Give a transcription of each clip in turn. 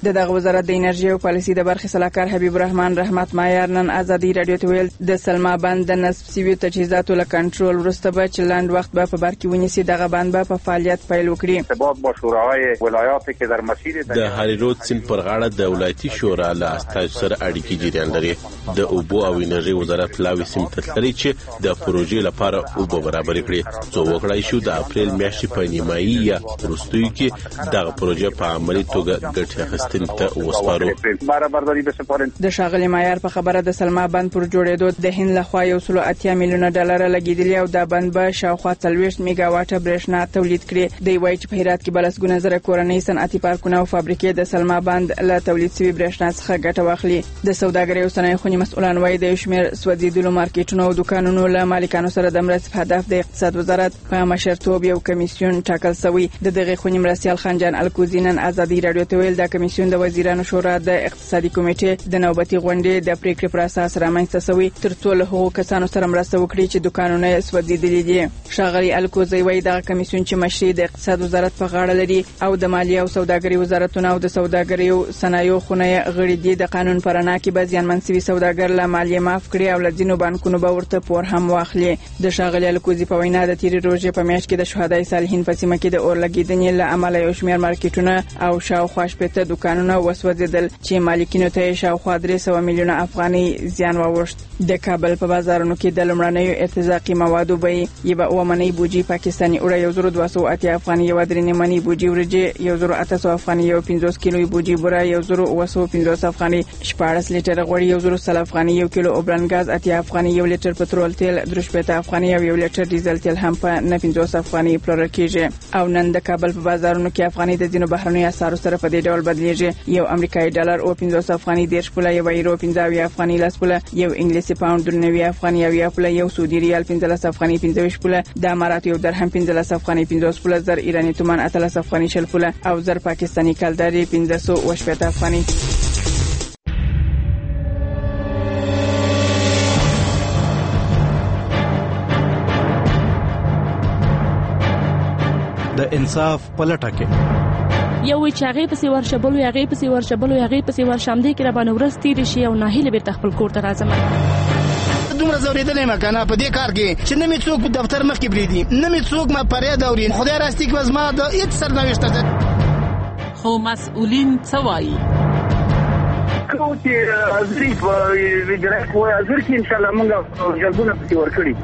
دغه وزارت د انرژي او پالیسي د برخې صلاحکار حبیب الرحمن رحمت مایار نن ازادي رادیو ته ویل د سلما بند د نصب سوي تجهیزاتو له کنټرول وروسته به چې لاند وخت به په بر کې ونیسي دغه بند به په فعالیت پیل وکړي. ارتباط با شوراهای ولایات که در مسیر د هری رود سیند پر غاړه د ولایتي شورا له استاد سره اړیکې جریان لري. د اوبو او انرژي وزارت لاوي سیم تللی چې د پروژې لپاره اوبو برابر کړي. څو وکړای شو د اپریل میاشتې په نیمایي یا وروستیو کې دغه پروژه په عملي توګه ګټه اخیستنې ته وسپارو. د ښاغلي مایار په خبره د سلما بند پر جوړېدو د هند لخوا 180 میلیونه ډالر لګیدلي او دا بند به شاوخوا 40 میگا واټه برېښنا تولید کړي. دی وایي چې په هرات کې بلسګونه زره کورنۍ صنعتي پارکونه او فابریکې د سلما بند له تولید شوي برېښنا څخه ګټه واخلي. د سوداګرۍ او صنایع خونې مسؤلان وایي د شمیر سوځېدلو مارکیټونو او دکانونو له مالکانو سره د مرستې په هدف د اقتصاد وزارت په مشرتوب یو کمیسیون ټاکل شوی. د دغه خونې مرستیال خانجان الکوزی نن ازادي رادیو ته ویل دا کمیسیون د وزیرانو شورا د اقتصادي کمیټې د نوبتي غونډې د پریکړې پر اساس رامنځته شوی ترڅو له هغو کسانو سره مرسته وکړي چې دکانونه سوځېدلي دي. ښاغلي الکوزی وایي دا کمیسیون چې مشري د اقتصاد وزارت په غاړه لري او د مالیې او سوداګرۍ وزارتونه او د سوداګرۍ او صنایعو خونه غړي دي د قانون پر انا کې به زیانمن شوي سوداګر له مالیې معاف کړي او له ځینو بانکونو به ورته پور هم واخلي. د ښاغلي الکوزی په وینا د تیرې روژې په میاشت کې د شهدای صالحین په سیمه کې د اور لګیدنې له امله یو شمېر مارکیټونه او شاوخوا 80 دکانونه وسوځېدل چې مالکینو ته شاوخوا 300 میلیونه افغانۍ زیان واوښت. د کابل په بازارونو کې د لومړنیو ارتزاقي موادو بیې یوه اومنۍ بوجي پاکستاني اوړه 1280 افغانۍ، یوه درې نیمنۍ بوجي وریجې 1800 افغانۍ، یو 50 کیلو بوجي بوره 1950 افغانۍ، 14 لیټر غوړي 1000 افغانۍ، 1 کیلو اوبلن غاز 80 افغانۍ، 1 لیټر پټرول تیل 3 افغانۍ او 1 لیټر ډیزل تیل هم په 50 افغانۍ پلورل کیږي. او نن د کابل په بازارونو کې افغانۍ د ځینو بهرنیو اسعارو سره په دې ډول بدلیږي. یو امریکایي ډالر او 50 افغانۍ 10 پوله، یو یورو 15 افغانۍ 10 پوله، یو انګلیسي پاوند 90 افغانۍ او 1 پوله، یو سعودي ریال 15 افغانۍ 15 پوله، د اماراتو یو درهم 15 افغانۍ 50 پوله، زر ایرانی تومان 18 افغانۍ 40 پوله او زر پاکستاني کلداري 1580 افغانۍ. د انصاف پلټه کې یو چې هغه پسې ورشبلو هغه پسې ورشبلو هغه پسې ورشمدې کې را باندې ورس تیر شي او ناهیله به تخپل کور ته راځم. دومره زوریدلې مکنه په دې کار کې چې نه می څوک دفتر مخ کې بریدي، نه می څوک ما پرې دوري. خدای راستي کې وزما د هیڅ سرنوشت ده. خو مسؤلین څه وایي؟ کوم چې ازری په ویډرک وای ازر کې ان شاء الله موږ جلبونه پسې ورکړي.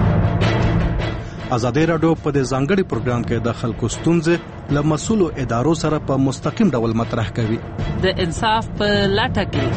ازادي رادیو په دې ځانګړي پروګرام کې د خلکو ستونزې له مسؤلو ادارو سره په مستقیم ډول مطرح کوي. د انصاف په لټه کې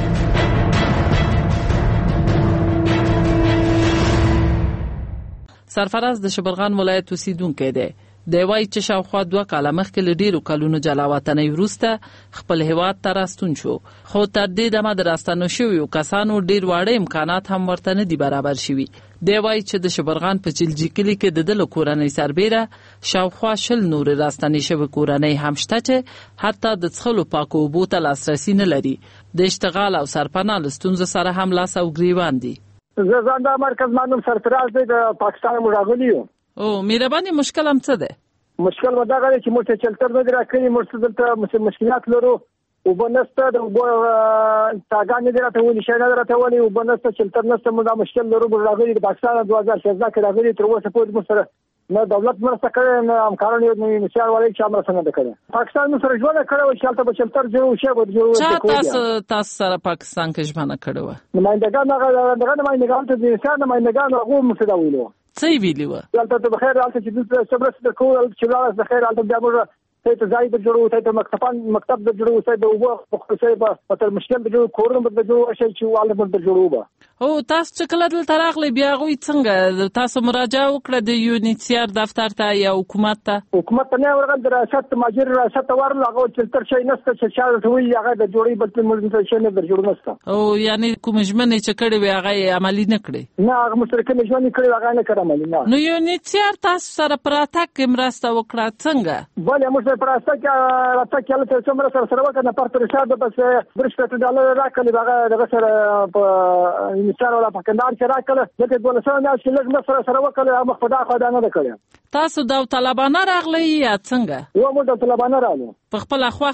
سرفراز د شبرغان ولایت اوسیدونکی دی. دی وایي چې شاوخوا 2 کاله مخکې له ډېرو کلونو جلا وطنۍ وروسته خپل هېواد ته راستون شو، خو تر دې دمه د راستنو شویو کسانو ډېر واړه امکانات هم ورته نه دي برابر شوي. دی وایي چې د شبرغان په چلجي کلي کې د ده له کورنۍ سربیره شاوخوا 20 نورې راستنې شوې کورنۍ هم شته چې حتی د څښلو پاکو اوبو ته لاسرسي نه لري. د اشتغال او سرپناه له ستونزو سره هم لاس او ګریوان دي. زه ځان د مرکز مانوم سرفراز دی، د پاکستان راغلی یم. او مهرباني مشکل هم څه دی؟ مشکل ودا غواړي چې موږ ته چلتر نه راکړي، موږ دلته مشکلات لرو. وبنسته د تاګان نه راته ونی شي نه راته ونی وبنسته چلتر نسته موږ مشکل لرو. راغلی د پاکستان 2016 کې راغلی تر اوسه پورې موږ سره نه دولت مرسته کړې نه همکاران یو مثال والي چې مرسته نه کړې. پاکستان موږ سره ژوند کړو چې تلته چلتر جوړ شي به جوړ. تاسو سره پاکستان کې ژوند کړو؟ نمائندگان ته د انسان نمائندگان هغه موږ ته ویلو. څه ویلی و؟ دلته د بخیر حالت چې د صبر د کول چې لاس د خیر حالت بیا موږ ته ځای د جوړو ته مکتب د جوړو ته د وو خو څه په تر مشکل د جوړو کورونه د جوړو شي چې والله د جوړو به. او تاسو چې کله دلته راغلی بیا غوي څنګه تاسو مراجعه وکړه د یونیسیار دفتر ته یا حکومت ته؟ حکومت ته نه ورغل، د ریاست ماجر ریاست ورل هغه چلتر شي نسته چې چا ته وی هغه د جوړي بل موږ شي نه د جوړ نسته. او یعنی کوم ژمنه چې کړي وي هغه عملی نه کړي؟ نه هغه مشترکه ژمنه کړي هغه نه کړه عملی نه. نو یونیسیار تاسو سره پراتک مرسته وکړه څنګه؟ بله موږ سره پراتک راته کله ته څومره سره وکړه پر پرشاد بس $300 راکړي هغه د سره په یونیسیار ولا په کندهار کې راکړه دغه ولسمه نه چې لږ مصر سره وکړه مخ په داخله نه کړه. تاسو د طالبانو راغلی یا څنګه؟ و موږ د طالبانو راغلو په خپل اخواخه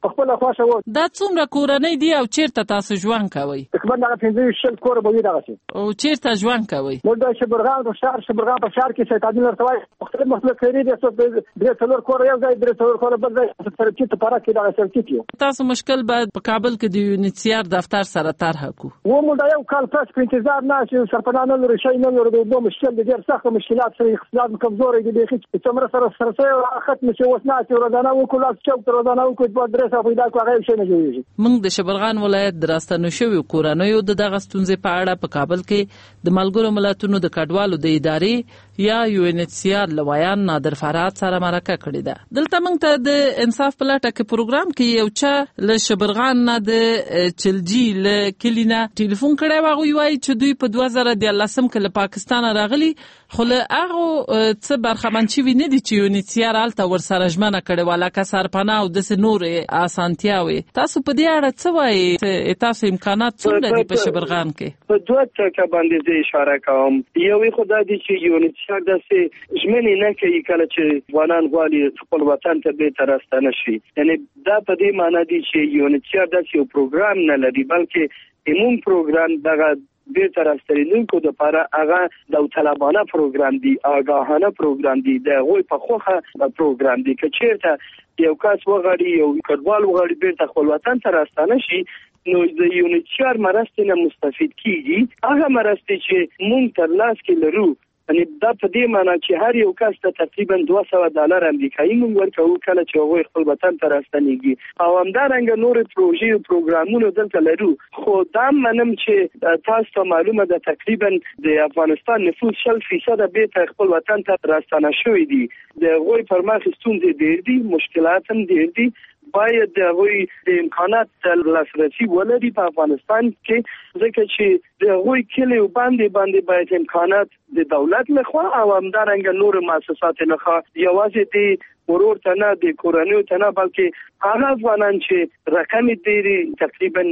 خپل خواشه و. دا څومره کورنۍ دي او چیرته تاسو ژوند کوئ؟ تقریبا 15 کور به وي دغه. او چیرته ژوند کوئ؟ نو د شبرغان په شهر کې شیطاني لرتوي مختلف کړي دي چې د څلور کور یو ځای د څلور کور بل ځای سرکټ ته پاره کې دغه سرکټ یو. تاسو مشکل بعد په کابل کې د یونیسیار دفتر سره طرح کو. و مو دا یو کال پس په انتظار نه چې سرپناه نه لري شي نه لري د مشکل د ډیر سخت مشکلات سره اقتصاد کمزوري دي چې څومره سره ختم شي وسنه چې روزانه وکړو چې روزانه وکړو په درسه پیدا کوي شي نه جوړیږي. موږ د شبرغان ولایت د راستنو شوی کورنیو د دغه ستونزې په اړه په کابل کې د ملګرو ملتونو د کډوالو د ادارې یا یونیسیار لویان نادر فرات سره مرکه کړې ده. دلته موږ ته د انصاف په لټه کې پروګرام کې یو چا له شبرغان نه د چلجی له کلینا ټلیفون کړی و وایي چې دوی په 2013 کې له پاکستان راغلي خو له هغه څه برخمن شوي نه دي چې یونیسیار هلته ورسره ژمنه کړې وه لکه سرپناه او داسې نورې اسانتیاوې. تاسو په دې اړه څه وایي؟ تاسو امکانات څومره دي په شبرغان کې؟ په دوه ټکه باندې زه اشاره کوم. یوې خو دا دي چې یونیسیار داسې ژمنې نه کوي کله چې افغانان غواړي خپل وطن ته بیرته راستانه شي. یعنی دا په دې معنی دي چې یونیسیار داسې یو پروګرام نه لري بلکې زموږ پروګرام دغه بیرته راستنیدونکو دپاره هغه داوطلبانه پروګرام دی، آگاهانه پروګرام دی، د هغوی په خوښه پروګرام دی. که چیرته یو کس وغواړي یو کډوال وغواړي بیرته خپل وطن ته راستانه شي نو د یونیسیار مرستې نه مستفید کیږي. هغه مرستې چې موږ تر لاس کې لرو یعنی دا په دې معنی چې هر یو کس ته تقریبا $200 امریکایي موږ ورکوو کله چې هغوی خپل وطن ته راستنیږي. او همدارنګه نورې پروژې او پروګرامونه دلته لرو. خو دا منم چې تاسو ته معلومه ده تقریبا د افغانستان نفوس 40% بیرته خپل وطن ته راستانه شوي دي. د هغوی پر مخ ستونزې ډېر دي، مشکلات هم ډېر دي. باید د هغوی د امکانات لاسرسی ولري په افغانستان کې ځکه چې د هغوی کلیو باندې باید امکانات د دولت لخوا او همدارنګه نور مؤسسات لخوا یوازې د ورور ته نه د کورنیو ته نه بلکې هغه افغانان چې رقم ډېری تقریبا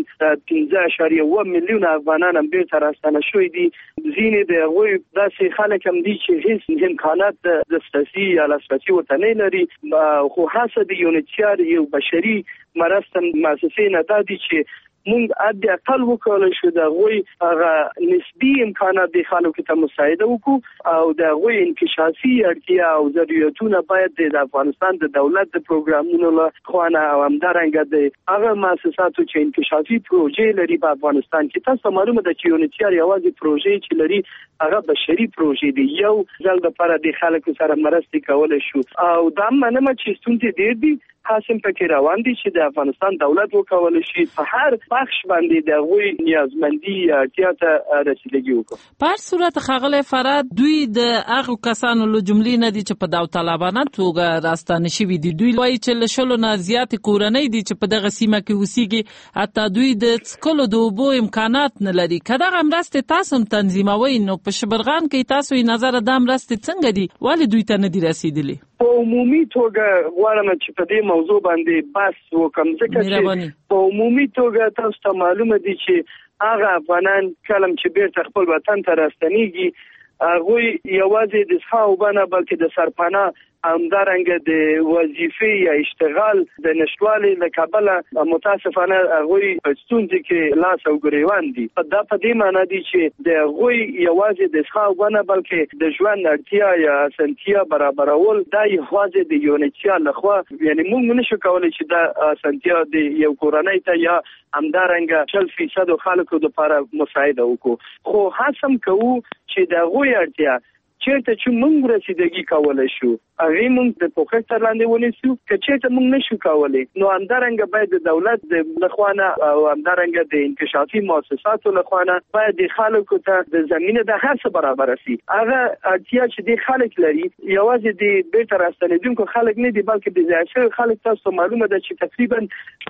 15.1 میلیون افغانان هم بیرته راستانه شوي دي. ځینې د هغوی داسې خلک هم دي چې هیڅ امکانات د دسترسي یا لاسرسي ورته نه لري. خو هڅه د یونیسیار یو بشري مرسته مؤسسې نه دا دي چې مونږ حد اقل وکولای شو د هغوی هغه نسبي امکانات د خلکو ته مساعده وکړو او د هغوی انکشافي اړتیا او ضرورتونه باید د افغانستان د دولت د پروګرامونو له خوا نه او همدارنګه د هغه مؤسساتو چې انکشافي پروژې لري په افغانستان کې. تاسو معلومه ده چې یونیسیار یوازې پروژې چې لري هغه بشري پروژې دي. یو ځل لپاره د خلکو سره مرستې کولای شو او دا منم چې ستونزې ډېر دي. حاسم پکې روان دي چې د افغانستان دولت وکولای شي په هر بخش باندې د غوي نیازمندي اړتیا ته رسیدګي وکړي. په هر صورت خغله فراد دوی د هغه کسانو له جملې نه دي چې په داوطلبانه توګه راستانه شوي دي. دوی وایي چې له شلو نه زیات کورنۍ دي چې په دغه سیمه کې اوسېږي، حتی دوی د څکلو د اوبو امکانات نه لري. که دغه مرستې تاسو هم تنظیموئ نو په شبرغان کې تاسو یې نظر دا مرستې څنګه دي ولې دوی ته نه دي رسیدلي؟ په عمومي توګه غواړم چې په دې موضوع باندې بحث وکم ځکه چې په عمومي توګه تاسو ته معلومه دي چې هغه افغانان کلم چې بیرته خپل وطن ته راستنیږي هغوی یوازې د څښاک اوبه نه بلکې د سرپناه همدارنګه د وظیفې یا اشتغال د نشټوالي له کبله متاسفانه هغوی په ستونزې کې لاس او ګریوان دي. دا په دې معنی دي چې د هغوی یوازې د څښاک اوبه نه بلکې د ژوند اړتیا یا اسانتیا برابرول دا یوازې د یونیسیار لخوا یعنی موږ نشو کولی چې دا اسانتیا د یو کورنۍ ته یا همدارنګه 40% خلکو لپاره مساعده وکړو. خو هڅه کوو چې د هغوی اړتیا چیرته چې موږ رسیدګي کولای شو هغه موږ د پوښښت تر لاندې ونیسو. که چیرته موږ نشو کولای نو همدارنګه باید د دولت د لخوانه او همدارنګه د انکشافي مؤسساتو لخوانه باید د خلکو ته د زمينه د هر څه برابر شي. هغه اړتیا چې د خلک لري یوازې د بیرته راستنیدونکو خلک نه دي بلکې د ځایشي خلک. تاسو معلومه ده چې تقریبا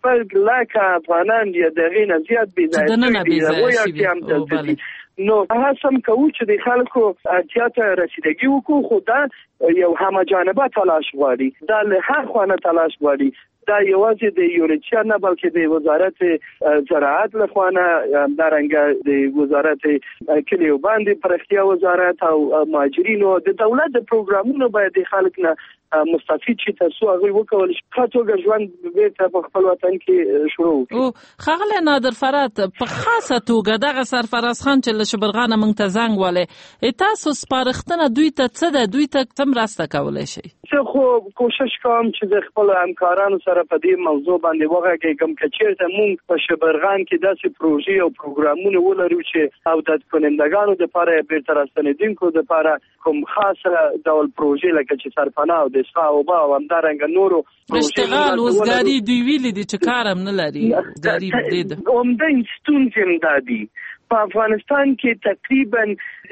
4 لک افغانان یا دغه نه زیات بيځایي دي. نو هڅه کوو چې د خلکو اړتیا ته رسیدګي وکړو. خو دا یو همجانبه تلاش غواړي، دا له هر خوانه تلاش غواړي. دا یوازې د یونیسیار نه بلکې د وزارت زراعت له خوانه همدارنګه د وزارت کلیو باندې پرختیا وزارت او مهاجرینو د دولت د پروګرامونو باید د خلک نه مستفید شي تاسو هغه وکول شي خاطر ژوند بیرته په خپل وطن کې شروع او خغله نادر فرات په خاصه توګه دغه سرفراز خان چې له شبرغانه مونږ ته زنګ والے تاسو سپارښتنه دوی ته څه ده دوی ته څه مرسته کولای شي زه خو کوشش کوم چې د خپل همکارانو سره په دې موضوع باندې وغږیږم چې چیرته موږ په شبرغان کې داسې پروژې او پروګرامونه ولرو چې او د کنندګانو لپاره بیرته راستنیدونکو لپاره کوم خاصه ډول پروژې لکه چې سرپناه او د اسخا او با او همدارنګه نورو اشتغال وزګاری دوی ویلي دي چې کارم نه لري جاری دي عمده ستونزې دادي په افغانستان کې تقریبا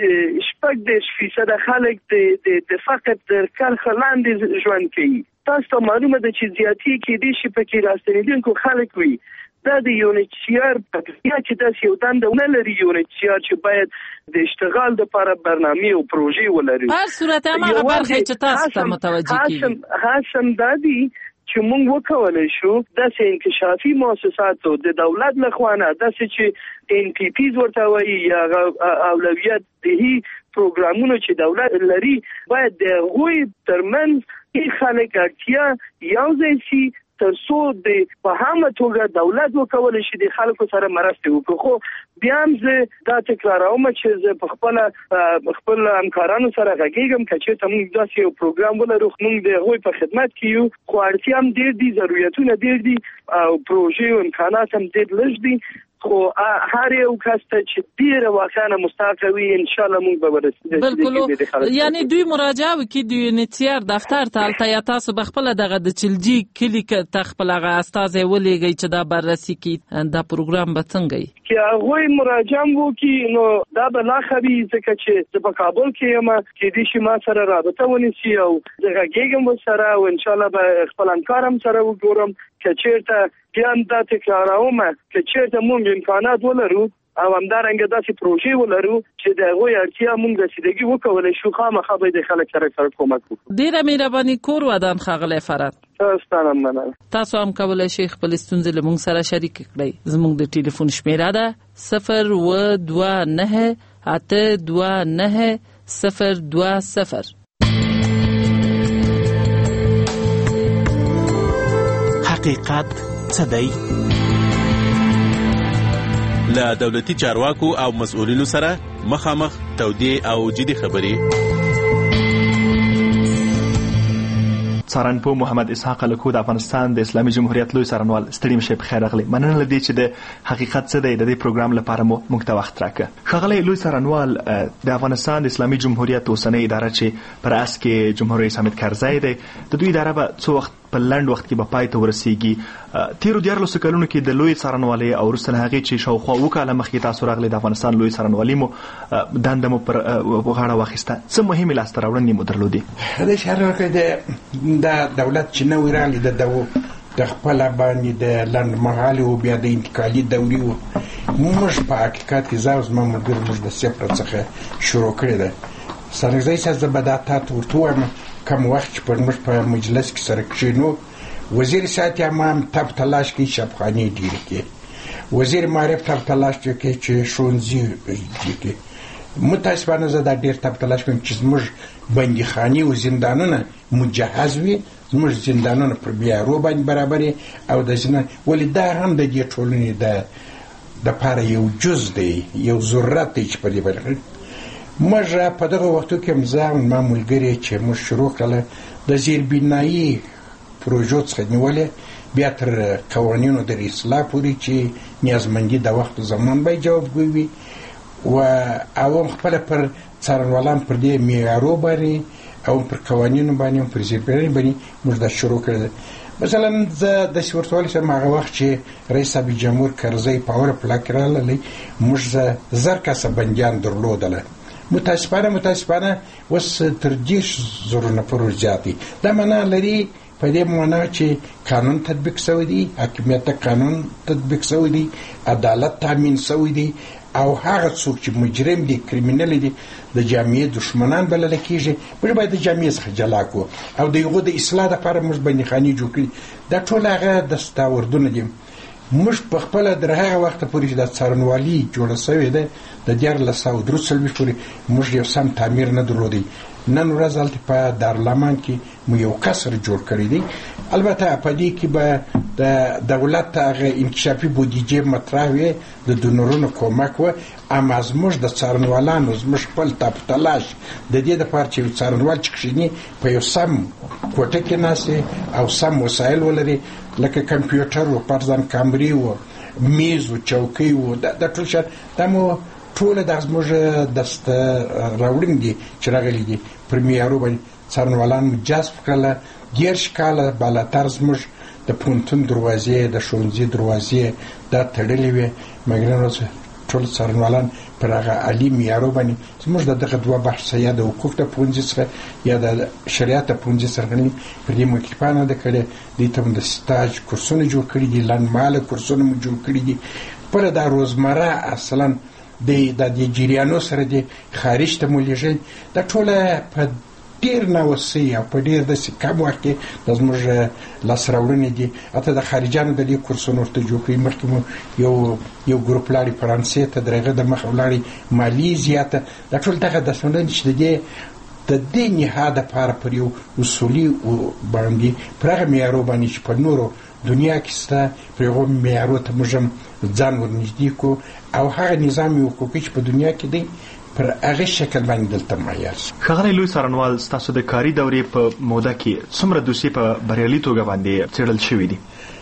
80% خلک د فقط د کرخ لاندې ژوند کوي تاسو ته معلومه ده چې زیاتی کې دي چې پکې راستنیدونکو خلک وي دا د یونیچیار په کې چې تاسو یو دنده نه لري یونیچیار چې باید د اشتغال لپاره برنامه او پروژې ولري هر صورت هغه برخه چې تاسو ته متوجه کیږي خاصم دادي چې موږ وکولای شو د انکشافي مؤسساتو د دولت لخوانه د چې ان پی پیز ورته وایي یا اولویت دهي پروګرامونه چې دولت لري باید د غوي ترمنځ خلک اړتیا یو ځای شي ترڅو د په هغه توګه دولت وکولای شي د خلکو سره مرسته وکړي خو بیا هم زه دا تکراروم چې زه په خپل همکارانو سره غږیږم چې موږ داسې یو پروګرام ولرو موږ د هغوی په خدمت کې یو خو اړتیا هم ډېر دي ضرورتونه ډېر دي او پروژې او امکانات هم ډېر لږ دي خو هر یو کس ته چې ډیره واقعا مستحقوي ان شاء الله موږ به ورسېږو بالکل یعنی دوی مراجعه وکړي د یونیچیار دفتر ته البته تاسو بخپل دغه د چلجی کلی ته خپل هغه استاد ولېږي چې دا بررسي کوي دا پروګرام به څنګه وي چې هغه مراجعه وکړي نو دا به لا خبي ځکه چې په کابل کې یم چې د شي ما سره رابطه ونیسي او دغه کېږم سره او ان شاء الله به خپل همکارم سره وګورم چې چیرته بیان دا تکراروم چې چیرته موږ امکانات ولرو او همدارنګه داسې پروژې ولرو چې د هغوی اړتیا موږ رسیدګي وکولای شو خامخا به د خلک سره کومک وکړو ډیره مهرباني کور ودان ښاغلی فرات تاسو هم کولی شئ خپل ستونزې له موږ سره شریک کړئ زموږ د ټلیفون شمیره ده 029829020 حقیقت څه دی؟ له دولتي چارواکو او مسؤلینو سره مخامخ تودې او جدي خبرې. څارنپوه محمد اسحاق الکو د افغانستان د اسلامي جمهوریت لوی څارنوال ستړي مشه په خیر راغلی. مننه لدی چې د حقیقت څه دی د دې پروګرام لپاره موږ ته وخت راکړ. ښاغلی لوی څارنوال د افغانستان د اسلامي جمهوریت اوسنۍ اداره چې پر اس کې جمهور رئیس حامد کرزی دی د دوی اداره به څو وخت په لنډ وخت کې به پای ته ورسیږي. تیرو 14 کلونو کې د لوی څارنوالۍ او وروسته له هغې چې شاوخوا 2 کاله مخکې تاسو راغلي د افغانستان لوی څارنوالي مو دنده مو پر غاړه واخیسته څه مهمې لاسته راوړنې مو درلودې؟ د شهر کې د دولت چې نوې راغلی د خپله باندې د لنډمهالې و بیا د انتقالي دورې و موږ په حقیقت کې زه او زما ملګري موږ د صفر څخه شروع کړې ده. سرنګزی صاحب زه به دا تاته ورته ووایم کم وخت چې موږ په مجلس کې سره کښېنو وزیر صحت امام تب تلاش کوي شفاخانې ډېرې کړي وزیر معرف تب تلاش کوي چې ښوونځي ډېر کړي. متاسفانه زه دا ډېر تب تلاش کوم چې زموږ بندیخانې او زندانونه مجهز وي زموږ زندانونه پر بیارو باندې برابر او د زندان ولې دا هم د دې ټولنې د پاره یو جز دی یو ضرورت دی چې په دې باندې موږ په دغه وختو کې زه ما ملګري چې موږ شروع کړله د زیربنایي پروژو څخه نیولې بیا تر قوانینو د اصلاح پورې چې نیازمندي د وخت زمان به جوابګوی وي و او خپل پر څارنوالان پر دې معیارو باندې او پر قوانینو باندې پر زیربنایي باندې موږ دا شروع کړل. مثلا زه د ورتوالي سره هغه وخت چې رئیس جمهور کرزی پاور پلاک راغلی موږ زر کسه بندیان درلودله. متاسفانه وس تر 10,000 نفر زیات دي. دا معنا لري په دې معنا چې قانون تطبیق شوی دی حاکمیت قانون تطبیق شوی دی عدالت تامین شوی دی او هغه څوک چې مجرم دي کریمینل دي د جامعې دشمنان بلل کېږي موږ باید د جامعې څخه جلا کړو او د یو د اصلاح لپاره موږ بندیخانې جوړ کړي. دا ټول هغه دستاوردونه دي موږ په خپل در هغه وخت پورې چې د څارنوالي جوړه شوې ده د 1943 پورې موږ یو سم تعمیر نه درلودی. نن ورځ هلته په دارالامان کې مو یو قصر جوړ کړی دی. البته په دې کې به د دولت هغه انکشافي بودیجه مطرح وي، د دونرونو کومک و، اما زموږ د څارنوالانو زموږ خپل تلاش د دې دپاره چې یو څارنوال چې کښېني په یو سم کوټه کې ناست او سم وسایل ولري، لکه کمپیوټر و، فرضاً کامرې و، میز و، چوکۍ و، د ټول شیان دا مو ټوله دا زموږ دسته راوړنې دي چې راغلي دي. پر معیارو باندې څارنوالان مو جذب کړله. 10 کاله بالاتر زموږ د پوهنتون دروازې، د ښوونځي دروازې دا تړلې وې، مګر نن ورځ ټول څارنوالان پر هغه عالي معیارو باندې زموږ د دغه 2 بحثه یا د حقوق د پوهنځي څخه یا د شریعت د پوهنځي څخه پر دې مکلفانه ده کړې. دوی ته د سټاج کورسونه جوړ کړي دي، لنډمهاله کورسونه مو جوړ کړي دي. خپله دا روزمره اصلا د جریانو سره د خارج ته مو لېږل، دا ټوله په ډېر ناوسۍ او په ډېر داسې کم وخت کې د زموږ لاسته راوړنې دي. حتی د خارجانو د دې کورسونه ورته جوړ کړي. مخکې مو یو ګروپ لاړې فرانسې ته، د هغه د مخه ولاړې مالیزیا ته. دا ټول دغه داستانونه چې د دې نهاد دپاره پر یو اصولي باندې پر هغه معیارو باندې چې په نورو دنیا کې شته، پر هغو معیارو ته موږ هم ځان ورنږدې کړو او هغه نظام حقوقي چې په دنیا کې دی پر هغه شکل باندې دلته معیار شي. ښاغلی لوی څارنوال، ستاسو د کاري دورې په موده کې څومره دوسیې په بریالي توګه باندې څېړل شوي دي؟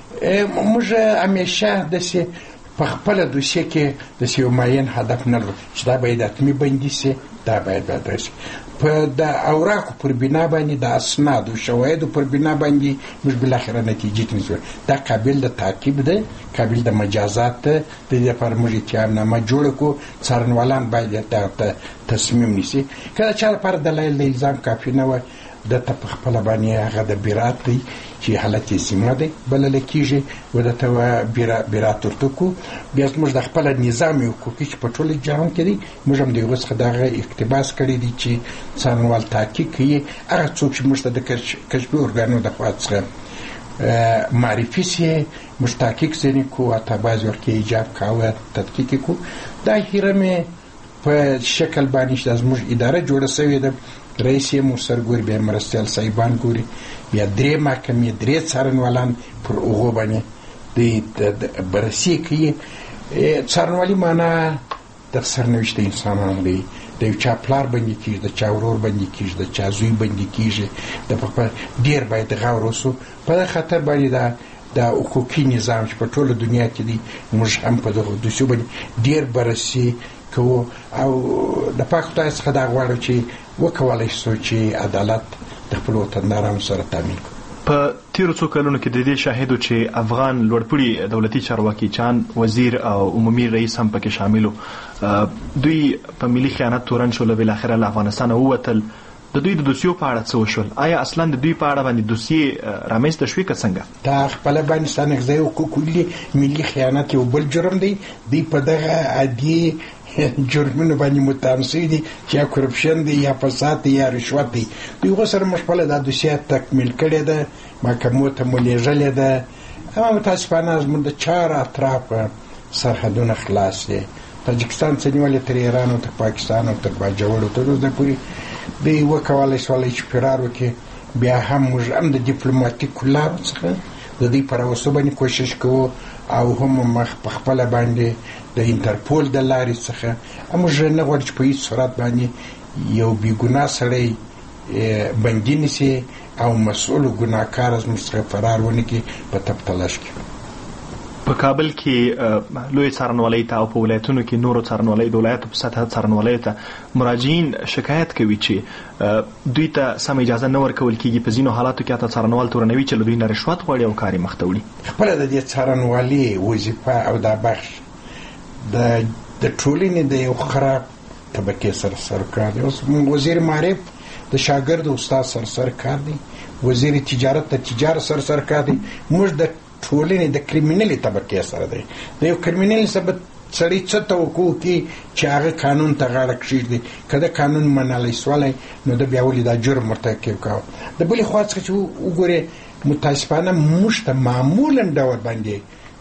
موږ همیشه داسې په خپله دوسیه کې داسې یو معین هدف نه لرو چې دا باید حتمي بندي شي، دا باید راشي. په د اوراقو پر بنا باندې، د اسنادو شواهدو پر بنا باندې موږ بالاخره نتیجې ته نسو. دا قابل د تعقیب ده، قابل د مجازات ده. د دې لپاره موږ اتهامنامه جوړه کړو. څارنوالان باید دغه تصمیم نیسي. که د چا لپاره دلایل د الزام کافي نه وه، دته په خپله باندې هغه د برات دی چې حالت یې ذمه دی بللی کېږي، و دته برات ورته کړو. بیا زموږ د خپله نظام حقوقي چې په ټول جهان کې دی، موږ هم د هغو څخه دغه اقتباس کړی دی چې څارنوال تحقیق کوي. هغه څوک چې موږ ته د کشفي ارګانونو د خوا څخه معرفي سي، موږ تحقیق ځینې کړو، حتی بعضې وخت کې ایجاب کاوه تحقیق یې کړو. دا هیره مې په شکل باندې چې دا زموږ اداره جوړه شوې ده، رئیس یې مؤثر ګوري، بیا مرستیال صاحبان ګوري، بیا 3 محکمې، 3 څارنوالان پر هغو باندې د بررسي کوي. څارنوالي معنا د سرنوشت انسانانو دی. د یو چا پلار بندي کېږي، د چا ورور بندي کېږي، د چا زوی بندي کېږي. ډېر باید غور وسو په دغه خطر باندې. د حقوقي نظام چې په ټوله دنیا کې دی، موږ هم په دغه دوسیو باندې ډېر بررسي کوو او د پاک خدای څخه دا غواړو چې وکولای شو چې عدالت د خپل وطندارانو سره تامین کړو. په تیرو څو کلونو کې د دې شاهدو چې افغان لوړپوړي دولتي چارواکي چان وزیر او عمومي رئیس هم پکې شاملو، دوی په ملي خیانت تورن شول، بالاخره له افغانستانه ووتل. د دوی د دوسیو په اړه څه وشول؟ آیا اصلا د دوی په اړه باندې دوسیې رامنځته شوې که څنګه؟ دا خپله باندې ستانغځای حقوق ملي خیانت یو بل جرم دی. دوی په دغه عادي جرمونو باندې متهم شوي دي چې یا کرپشن دی، یا فساد دی، یا رشوت دی. دوی هغو سره موږ خپله دا دوسیه تکمیل کړې ده، محکمو ته مو لېږلې ده. اما متاسفانه زموږ د 4 اطرافه سرحدونه خلاص دي. تاجکستان څخه نیولې تر ایران او تر پاکستان او تر باجوړ او تر اوسه پورې دوی وکولای شولی چې فرار وکړي. بیا هم موږ هم د ډیپلوماتیکو لارو څخه د دوی په راوستو باندې کوشش کوو او هم مخ په خپله باندې د انټرپول د لارې څخه موږ نه غواړو چې په هېڅ صورت باندې یو بېګناه سړی بندي نیسي او مسؤل و ګناهکار زموږ څخه فرار ونه کړي په تپ تلاش کې. په کابل کې لوی څارنوالۍ ته او په ولایتونو کې نورو څارنوالۍ د ولایتو په سطحه څارنوالۍ ته مراجعین شکایت کوي چې دوی ته سم اجازه نه ورکول کېږي. په ځینو حالاتو کې حتی څارنوال تورنوي چې له دوی نه رشوت غواړي او کار یې مخته وړي. خپله د دې څارنوالۍ وظیفه او دا بخش د ټولنې د یو خراب طبقې سره سرکار دی. اوس وزیر معارف د شاګرد استاد سر کار دی، وزیر تجارت د تجارت سر کار دی. موږ د ټولنې د کریمینلي طبقې سره دی. د یو کریمینل سړی څه توقع کوي چې هغه قانون ته غاړه کښېږدي؟ که د قانون منلی سولی نو د بیا ولې دا جرم مرتکب کوه. د بلې خوا څخه چې وګورې متاسفانه موږ ته معمولا ډول باندې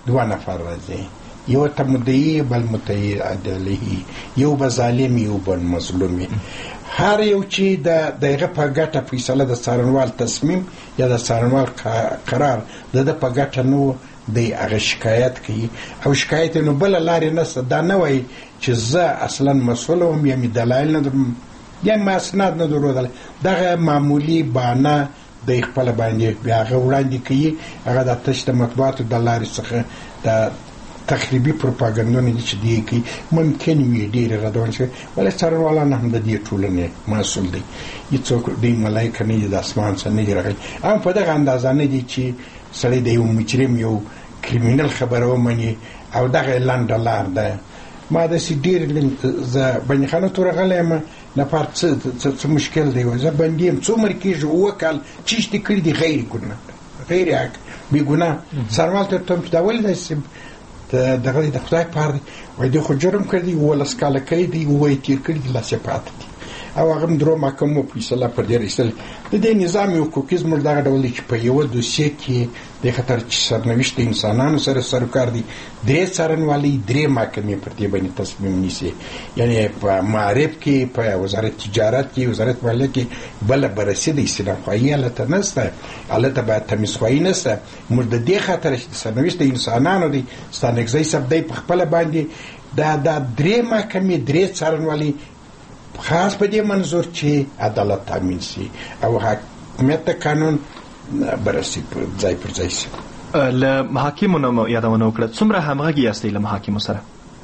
دوه نفر راځي، یو ته مدعي بل مدعي علیه، یو به ظالم یو بل مظلوم. هر یو چې دغه په ګټه فیصله د څارنوال تصمیم یا د څارنوال قرار د په ګټه نو دی هغه شکایت کوي، او شکایت نو بل لارې نشته. دا نه وایي چې زه اصلا مسؤل وم یا مې دلایل نه درلودل یا مې اسناد نه درلودل. دغه معمولي بهانه د خپل باندې بیا هغه وړاندې کوي. هغه د تش د مطبوعاتو د لارې څخه د تخریبي پروپاګاندا نه چې دی کوي. ممکن وي ډېر ردون شي، ولې څارنوالان هم د دې ټولنې مسؤل دي. هیڅوک دی ملایکه نه دي د اسمان څخه نه دي راغلي. هم په دغه اندازه نه دي چې سړی د یو مجرم یو کریمینل خبره ومني او دغه لنډه لار ده. ما داسې ډېر زه بني خانه ته راغلی یم لپاره څه مشکل دی، زه بندي یم څو عمر کېږي 7 کال چیشتې کړي دي غیر ګناه غیر حق بې ګناه. څارنوال ته ورته چې دا ولې داسې دغه د خدای پاره دی، وایي دوی خو جرم کړی دی، 12 کاله کړی دی، وایي تېر کړي دي، لاسې پاته دي. او هغه هم درو محکمو فیصله پر دې رسېدلې. د دې نظام حقوقي زموږ دغه ډول دی چې په یوه دوسیه کې د خطر چې سرنوشت د انسانانو سره سروکار دي، 3 څارنوالۍ 3 محکمې پر دې باندې تصمیم نیسي. یعنې په معارف کې، په وزارت تجارت کې، وزارت مالیه کې بله بررسي د استنافخوایي هلته نشته، هلته باید تمیزخوایي نشته. موږ د دې خاطر چې د سرنوشت د انسانانو دی ستانکزی صاحب دی په خپله باندې دا 3 محکمې 3 څارنوالۍ خاص په دې منظور چې عدالت تامین شي او حاکمیت قانون بررسي ځای پر ځای شي. له محاکمو نه یادونه وکړه، څومره همغږي یاستئ له محاکمو سره؟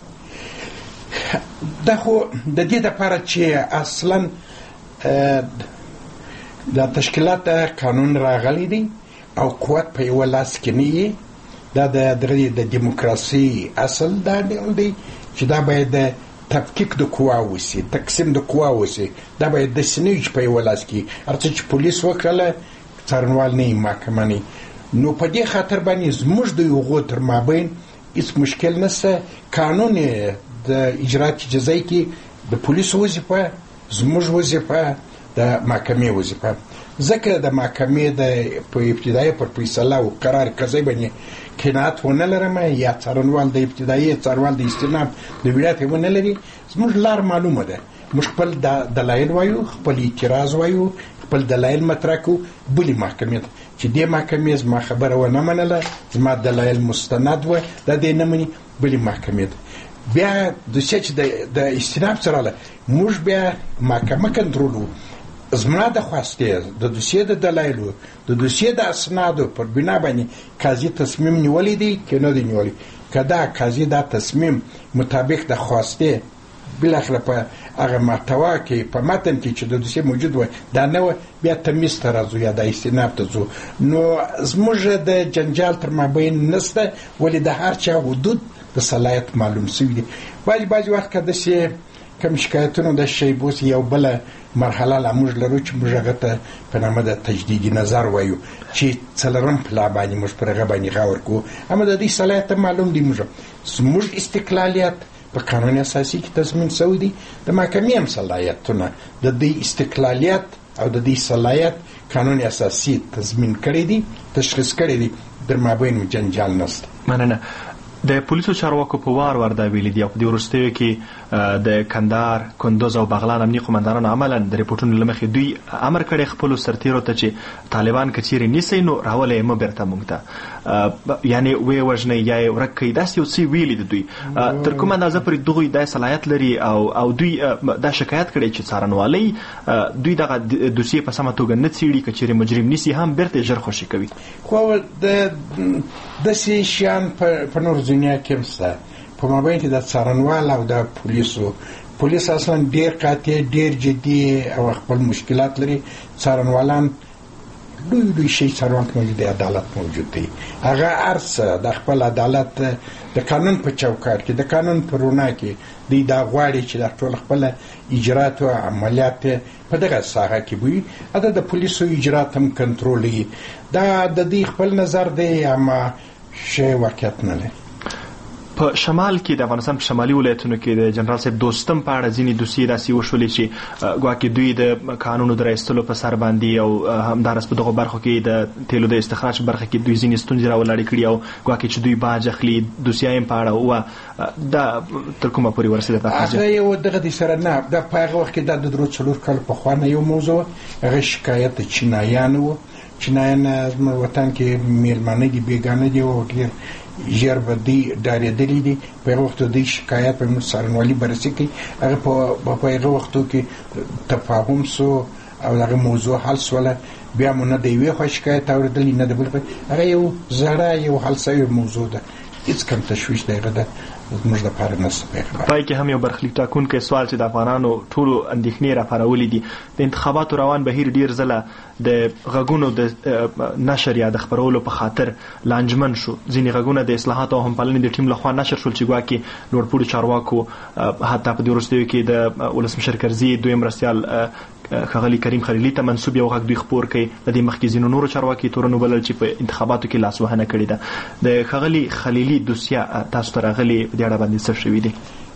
دا خو د دې دپاره چې اصلا د تشکیلات قانون راغلی دی او قوت په یوه لاس کې نه وي. دا د دیموکراسي اصل دا دی چې دا باید تفکیک د قوا وسی، تقسیم د قوا وسی. دا باید د سنوی په یو لاس کې ارڅ چې پولیس وکړه څارنوال نه محکمه نه. نو په دې خاطر باندې زموږ د یو تر مابین هیڅ مشکل نشته. قانون د اجرات جزایی کې د پولیس وظیفه، زموږ وظیفه، د محکمې وظیفه. ځکه د محکمې د په ابتدایي پر فیصله او قرار قضایي باندې قناعت ونه لرم یا څارنوال د ابتدایي څارنوال د استناب د ولایت ونه لري، زموږ لار معلومه ده. موږ خپل دلایل وایو، خپل اعتراض وایو، خپل دلایل مطرح کوو بلې محکمې ته چې دې محکمې زما خبره ونه منله، زما دلایل مستند وه، دا دې نه مني بلې محکمې ته. بیا دوسیه چې د استناب سره راغله، موږ بیا محکمه کنټرولوو. زما د خواستې د دوسیې د دلایلو، د دوسیې د اسنادو پر بنا باندې قاضي تصمیم نیولی دی که نه دی نیولی. که دا قاضي دا تصمیم مطابق د خواستې بالاخره په هغه محتوا کې په متن کې چې د دوسیې موجود وای دا نه وه، بیا تمیز ته راځو یا د استناب ته ځو. نو زموږ د جنجال تر مابین نشته، ولې د هر چا حدود د صلاحیت معلوم شوي دي. بعضې وخت که داسې کم شکایتونو د شی بوس یو بله مرحله لا موږ لرو چې موږ هغه ته په نامه د تجدیدي نظر وایو چې څلورم پلا باندې موږ پر هغه باندې غور کوو. اما د دې صلاحیت معلوم دی. زموږ استقلالیت په قانون اساسي کې تضمین شوی دی، د محکمې هم صلاحیتونه د دې استقلالیت او د دې صلاحیت قانون اساسي تضمین کړی دی، تشخیص کړی دی. در مابین جنجال نشته. مننه. د پولیسو چارواکو په وار دا ویلي دي او په دې وروستیو کې د کندهار، کندوز او بغلان امنیتي قومندانانو عملاً د ریپورټونو له مخې دوی امر کړی خپلو سرتیرو ته چې طالبان که چیرې نیسئ نو راولئ یې مه بیرته موږ ته، یعنې ویې وژنئ یا یې ورک کړئ. داسې یو څه ویلي دي دوی. تر کومه اندازه پورې دغوی دا صلاحیت لري او دوی دا شکایت کړی چې څارنوالۍ دوی دغه دوسیې په سمه توګه نه څېړي، که چیرې مجرم نیسي هم بیرته ژر خوشي کوي؟ خو داسې شیان په نور دنیا کې هم شته. په مابین کې د څارنوال او د پولیس اصلا ډېر قاطع، ډېر جدي او خپل مشکلات لري. څارنوالان لوی شی څارنوال موجود دی، عدالت موجود دی. هغه هر څه د خپل عدالت د قانون په چوکاټ کې، د قانون په رڼا کې دوی دا غواړي چې د ټول خپل اجرات او عملیات په دغه ساحه کې وي. د پولیسو اجرات هم کنټرولوي. دا د دې خپل نظر دی، اما شی واقعیت نه لري. په شمال کې د افغانستان په شمالي ولایتونو کې د جنرال صاحب دوستم په اړه ځینې دوسیې داسې وشولې چې ګواکې دوی د قانونو د راایستلو په سر باندې او همداراز په دغو برخو کې د تیلو د استخراج برخه کې دوی ځینې ستونزې راولاړې کړي او ګواکې چې دوی باج اخلي دوسیه یې په اړه دا تر کومه پورې ورسېده؟ هغه یو دغه د سره نه د په هغه وخت کې د درو څلور کال پخوانه یو موضوع هغه شکایت چینایانو و. چینایان زموږ وطن کې میلمانه دي، بیګانه دي او ډېر ژر به دوی ډارېدلي دي. په هغه وخت دوی شکایت په موږ څارنوالي بررسي کوي. هغه په هغه وختو کې تفاهم سو او هغه موضوع حل سوله. بیا مو نه د یوې خوا شکایت اورېدلي نه د بل خوا. هغه یو زړه یو حل سوی موضوع ده، هېڅ کم تشویش د هغه ده زموږ دپاره نشته. پای کې هم یو برخلیک ټاکونکی سوال چې د افغانانو ټولو اندېښنې راپارولې دي، د انتخاباتو روان بهیر ډېر ځله د غږونو د نشر یا د خپرولو په خاطر لانجمن شو. ځینې غږونه د اصلاحاتو او همپالنې د ټیم لخوا نشر شول چې ګواکې لوړپوړو چارواکو حتی په دې وروستیو کې د ولسمشر کرزي دویم مرستیال ښاغلي کریم خلیلي ته منسوب یو غږ دوی خپور کوي. د دې مخکې ځینو نورو چارواکي تورن وبلل چې په انتخاباتو کې لاسوهنه کړې ده. د ښاغلي خلیلي دوسیه تاسو ته راغلې په دې اړه باندې څه شوي دي؟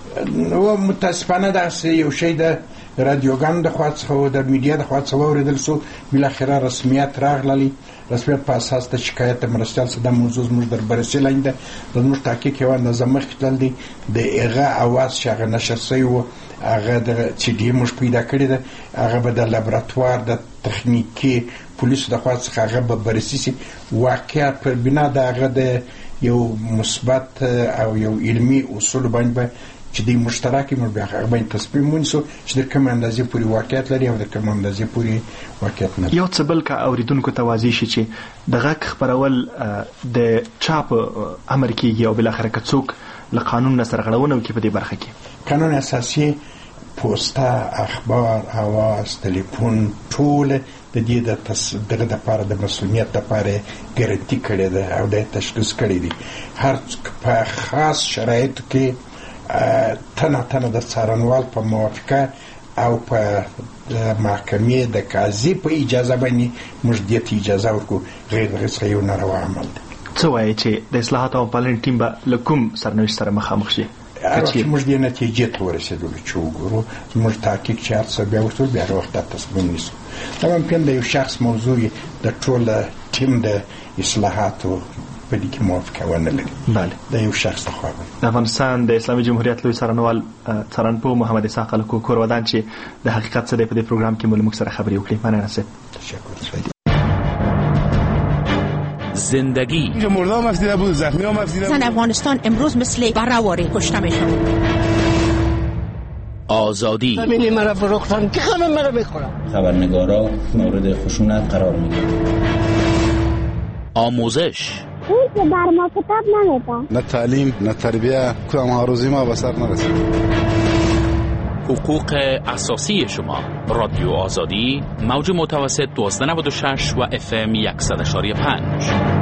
نو متاسفانه داسې یو شی د رادیوګانو د خوا څخه او د میډیا د خوا څخه واورېدل سو. بالاخره رسمیت راغللی. رسمیت په اساس د شکایت د مرستیال څخه د موضوع زموږ در بررسي لاندې ده. د زموږ تحقیق یوه اندازه مخکې تلل دی. د هغه اواز چې هغه نشر سوی و هغه د سی ډي موږ پیدا کړې ده. هغه به د لابراتوار د تخنیکي پولیسو د خوا څخه هغه به بررسي سي. واقعیت پر بنا د هغه د یو مثبت او یو علمي اصول باندې به چې د مشترکې موږ بیا هغه باندې تصمیم ونیسو چې د کوم اندازې پورې واقعیت لري او د کوم اندازې پورې واقعیت نه لري. یو څه بل که اورېدونکو ته واضح شي چې د غږ خپرول د چا په امر کېږي او بالاخره که څوک له قانون نه سرغړونه وکړي په دې برخه کې؟ قانون اساسي پوسټه، اخبار، اواز، تلیفون ټول د دې دغه دپاره د مسؤلیت دپاره ګارنټي کړې ده او د تشخیص کړی دي. هر په خاص شرایطو کې تنه د څارنوال په موافقه او په محکمې د قاضي په اجازه باندې موږ دې ته اجازه ورکو. غیر دغه څخه یو ناروا عمل دی. څه وایي چې د اصلاحاتو او همپالنې ټیم به له کوم سرنوشت سره مخامخ شي؟ هر وخت چې موږ دې نتیجې ته ورسېدلو چې وګورو زموږ تحقیق چې هر څه بیا وشول بیا هغه وخت دا تصمیم نیسو. دا ممکن د یو شخص موضوع د ټول ټیم د اصلاحاتو په دې کې موافقه ونه لري. بله، د یو شخص لخوا. د افغانستان د اسلامي جمهوریت لوی څارنوال څارنپوه محمد اسحاق کور ودان چې د حقیقت څه دی په دې پروګرام کې موږ سره خبرې وکړې. مننه صاحب. تشکر. زندگی مردم هم افزیده بود، زخمی هم افزیده بود. زن افغانستان امروز مثل برهواری کشته میشن. آزادی همینی مرا فروختن که همه مرا میخورن. خبرنگارا مورد خشونت قرار میگیرن. آموزش اون که بر ما کتاب نمیدن. نه تعلیم نه تربیه، کدام هاروزی ما به سر نرسید. حقوق اساسی شما. رادیو آزادی موج متوسط 1296 و FM 100.5.